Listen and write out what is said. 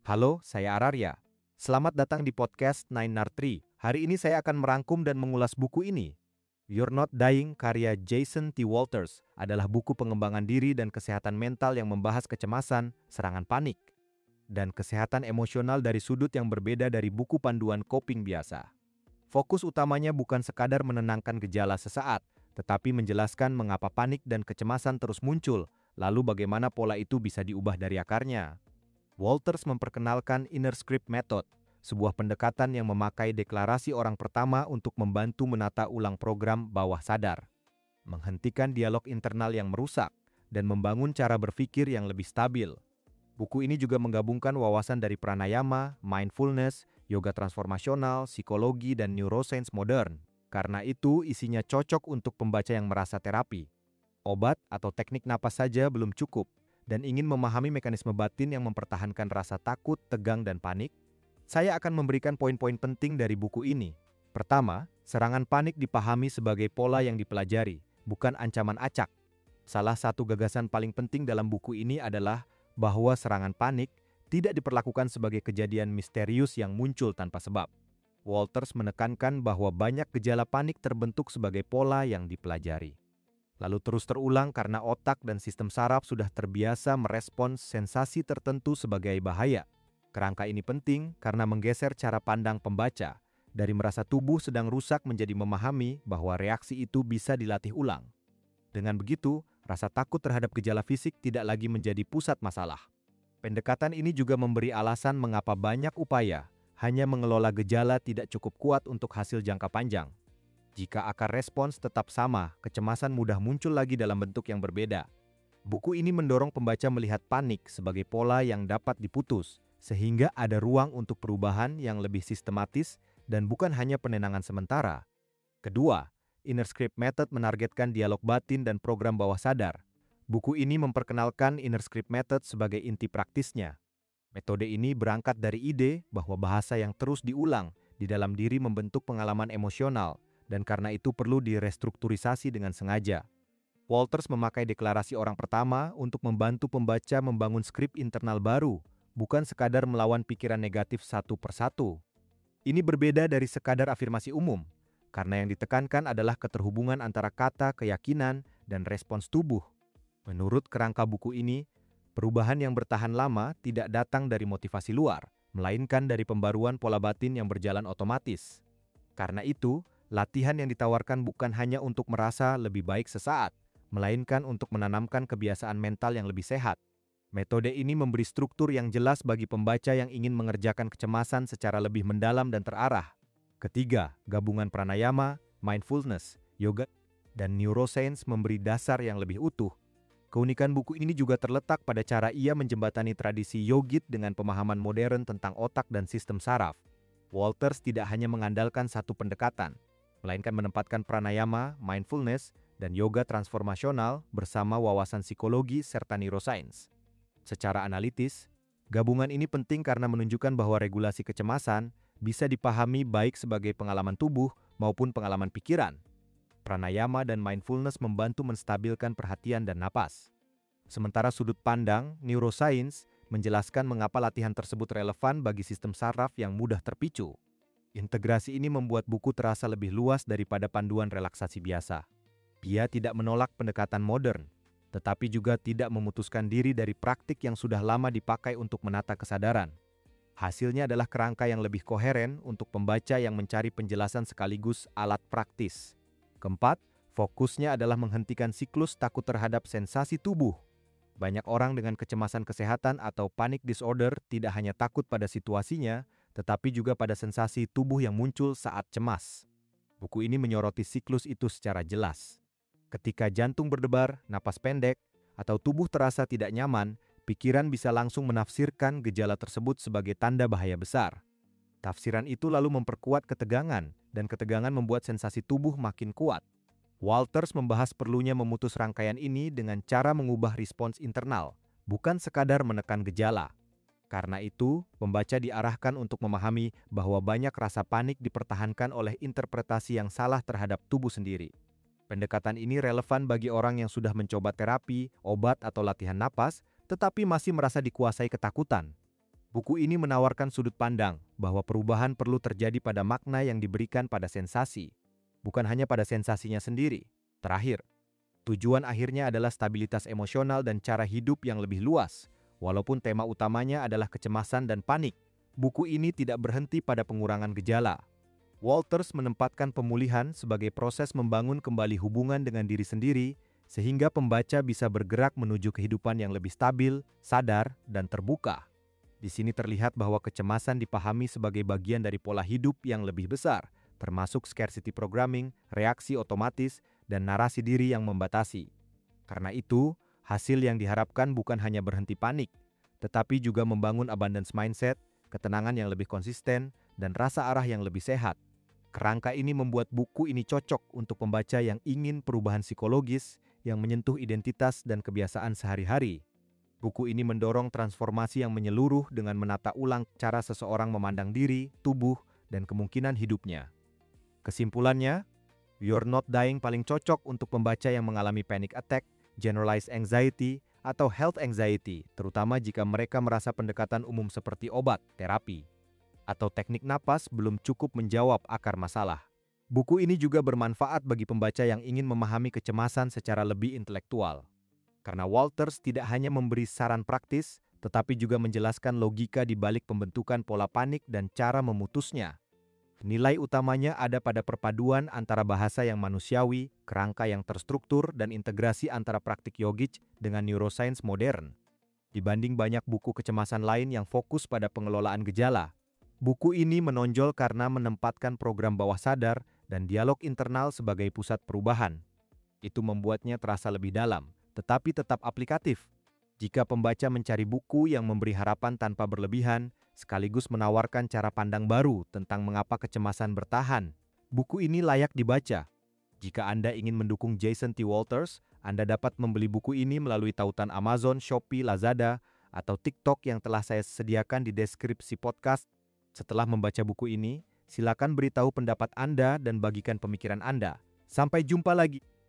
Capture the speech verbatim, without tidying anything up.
Halo, saya Ararya. Selamat datang di podcast Nine Nar Tree. Hari ini saya akan merangkum dan mengulas buku ini. You're Not Dying karya Jason T. Walters adalah buku pengembangan diri dan kesehatan mental yang membahas kecemasan, serangan panik, dan kesehatan emosional dari sudut yang berbeda dari buku panduan coping biasa. Fokus utamanya bukan sekadar menenangkan gejala sesaat, tetapi menjelaskan mengapa panik dan kecemasan terus muncul, lalu bagaimana pola itu bisa diubah dari akarnya. Walters memperkenalkan Inner Script Method, sebuah pendekatan yang memakai deklarasi orang pertama untuk membantu menata ulang program bawah sadar, menghentikan dialog internal yang merusak, dan membangun cara berpikir yang lebih stabil. Buku ini juga menggabungkan wawasan dari pranayama, mindfulness, yoga transformasional, psikologi, dan neuroscience modern. Karena itu, isinya cocok untuk pembaca yang merasa terapi. Obat atau teknik napas saja belum cukup, dan ingin memahami mekanisme batin yang mempertahankan rasa takut, tegang, dan panik. Saya akan memberikan poin-poin penting dari buku ini. Pertama, serangan panik dipahami sebagai pola yang dipelajari, bukan ancaman acak. Salah satu gagasan paling penting dalam buku ini adalah bahwa serangan panik tidak diperlakukan sebagai kejadian misterius yang muncul tanpa sebab. Walters menekankan bahwa banyak gejala panik terbentuk sebagai pola yang dipelajari, lalu terus terulang karena otak dan sistem saraf sudah terbiasa merespons sensasi tertentu sebagai bahaya. Kerangka ini penting karena menggeser cara pandang pembaca dari merasa tubuh sedang rusak menjadi memahami bahwa reaksi itu bisa dilatih ulang. Dengan begitu, rasa takut terhadap gejala fisik tidak lagi menjadi pusat masalah. Pendekatan ini juga memberi alasan mengapa banyak upaya hanya mengelola gejala tidak cukup kuat untuk hasil jangka panjang. Jika akar respons tetap sama, kecemasan mudah muncul lagi dalam bentuk yang berbeda. Buku ini mendorong pembaca melihat panik sebagai pola yang dapat diputus, sehingga ada ruang untuk perubahan yang lebih sistematis dan bukan hanya penenangan sementara. Kedua, Inner Script Method menargetkan dialog batin dan program bawah sadar. Buku ini memperkenalkan Inner Script Method sebagai inti praktisnya. Metode ini berangkat dari ide bahwa bahasa yang terus diulang di dalam diri membentuk pengalaman emosional, dan karena itu perlu direstrukturisasi dengan sengaja. Walters memakai deklarasi orang pertama untuk membantu pembaca membangun skrip internal baru, bukan sekadar melawan pikiran negatif satu persatu. Ini berbeda dari sekadar afirmasi umum, karena yang ditekankan adalah keterhubungan antara kata, keyakinan, dan respons tubuh. Menurut kerangka buku ini, perubahan yang bertahan lama tidak datang dari motivasi luar, melainkan dari pembaruan pola batin yang berjalan otomatis. Karena itu, latihan yang ditawarkan bukan hanya untuk merasa lebih baik sesaat, melainkan untuk menanamkan kebiasaan mental yang lebih sehat. Metode ini memberi struktur yang jelas bagi pembaca yang ingin mengerjakan kecemasan secara lebih mendalam dan terarah. Ketiga, gabungan pranayama, mindfulness, yoga, dan neuroscience memberi dasar yang lebih utuh. Keunikan buku ini juga terletak pada cara ia menjembatani tradisi yogit dengan pemahaman modern tentang otak dan sistem saraf. Walters tidak hanya mengandalkan satu pendekatan, melainkan menempatkan pranayama, mindfulness, dan yoga transformasional bersama wawasan psikologi serta neuroscience. Secara analitis, gabungan ini penting karena menunjukkan bahwa regulasi kecemasan bisa dipahami baik sebagai pengalaman tubuh maupun pengalaman pikiran. Pranayama dan mindfulness membantu menstabilkan perhatian dan napas. Sementara sudut pandang neuroscience menjelaskan mengapa latihan tersebut relevan bagi sistem saraf yang mudah terpicu. Integrasi ini membuat buku terasa lebih luas daripada panduan relaksasi biasa. Ia tidak menolak pendekatan modern, tetapi juga tidak memutuskan diri dari praktik yang sudah lama dipakai untuk menata kesadaran. Hasilnya adalah kerangka yang lebih koheren untuk pembaca yang mencari penjelasan sekaligus alat praktis. Keempat, fokusnya adalah menghentikan siklus takut terhadap sensasi tubuh. Banyak orang dengan kecemasan kesehatan atau panic disorder tidak hanya takut pada situasinya, tetapi juga pada sensasi tubuh yang muncul saat cemas. Buku ini menyoroti siklus itu secara jelas. Ketika jantung berdebar, napas pendek, atau tubuh terasa tidak nyaman, pikiran bisa langsung menafsirkan gejala tersebut sebagai tanda bahaya besar. Tafsiran itu lalu memperkuat ketegangan, dan ketegangan membuat sensasi tubuh makin kuat. Walters membahas perlunya memutus rangkaian ini dengan cara mengubah respons internal, bukan sekadar menekan gejala. Karena itu, pembaca diarahkan untuk memahami bahwa banyak rasa panik dipertahankan oleh interpretasi yang salah terhadap tubuh sendiri. Pendekatan ini relevan bagi orang yang sudah mencoba terapi, obat, atau latihan napas, tetapi masih merasa dikuasai ketakutan. Buku ini menawarkan sudut pandang bahwa perubahan perlu terjadi pada makna yang diberikan pada sensasi, bukan hanya pada sensasinya sendiri. Terakhir, tujuan akhirnya adalah stabilitas emosional dan cara hidup yang lebih luas. Walaupun tema utamanya adalah kecemasan dan panik, buku ini tidak berhenti pada pengurangan gejala. Walters menempatkan pemulihan sebagai proses membangun kembali hubungan dengan diri sendiri, sehingga pembaca bisa bergerak menuju kehidupan yang lebih stabil, sadar, dan terbuka. Di sini terlihat bahwa kecemasan dipahami sebagai bagian dari pola hidup yang lebih besar, termasuk scarcity programming, reaksi otomatis, dan narasi diri yang membatasi. Karena itu, hasil yang diharapkan bukan hanya berhenti panik, tetapi juga membangun abundance mindset, ketenangan yang lebih konsisten, dan rasa arah yang lebih sehat. Kerangka ini membuat buku ini cocok untuk pembaca yang ingin perubahan psikologis yang menyentuh identitas dan kebiasaan sehari-hari. Buku ini mendorong transformasi yang menyeluruh dengan menata ulang cara seseorang memandang diri, tubuh, dan kemungkinan hidupnya. Kesimpulannya, You're Not Dying paling cocok untuk pembaca yang mengalami panic attack, generalized anxiety, atau health anxiety, terutama jika mereka merasa pendekatan umum seperti obat, terapi, atau teknik napas belum cukup menjawab akar masalah. Buku ini juga bermanfaat bagi pembaca yang ingin memahami kecemasan secara lebih intelektual. Karena Walters tidak hanya memberi saran praktis, tetapi juga menjelaskan logika di balik pembentukan pola panik dan cara memutusnya. Nilai utamanya ada pada perpaduan antara bahasa yang manusiawi, kerangka yang terstruktur, dan integrasi antara praktik yogis dengan neuroscience modern. Dibanding banyak buku kecemasan lain yang fokus pada pengelolaan gejala, buku ini menonjol karena menempatkan program bawah sadar dan dialog internal sebagai pusat perubahan. Itu membuatnya terasa lebih dalam, tetapi tetap aplikatif. Jika pembaca mencari buku yang memberi harapan tanpa berlebihan, sekaligus menawarkan cara pandang baru tentang mengapa kecemasan bertahan, buku ini layak dibaca. Jika Anda ingin mendukung Jason T. Walters, Anda dapat membeli buku ini melalui tautan Amazon, Shopee, Lazada, atau TikTok yang telah saya sediakan di deskripsi podcast. Setelah membaca buku ini, silakan beritahu pendapat Anda dan bagikan pemikiran Anda. Sampai jumpa lagi.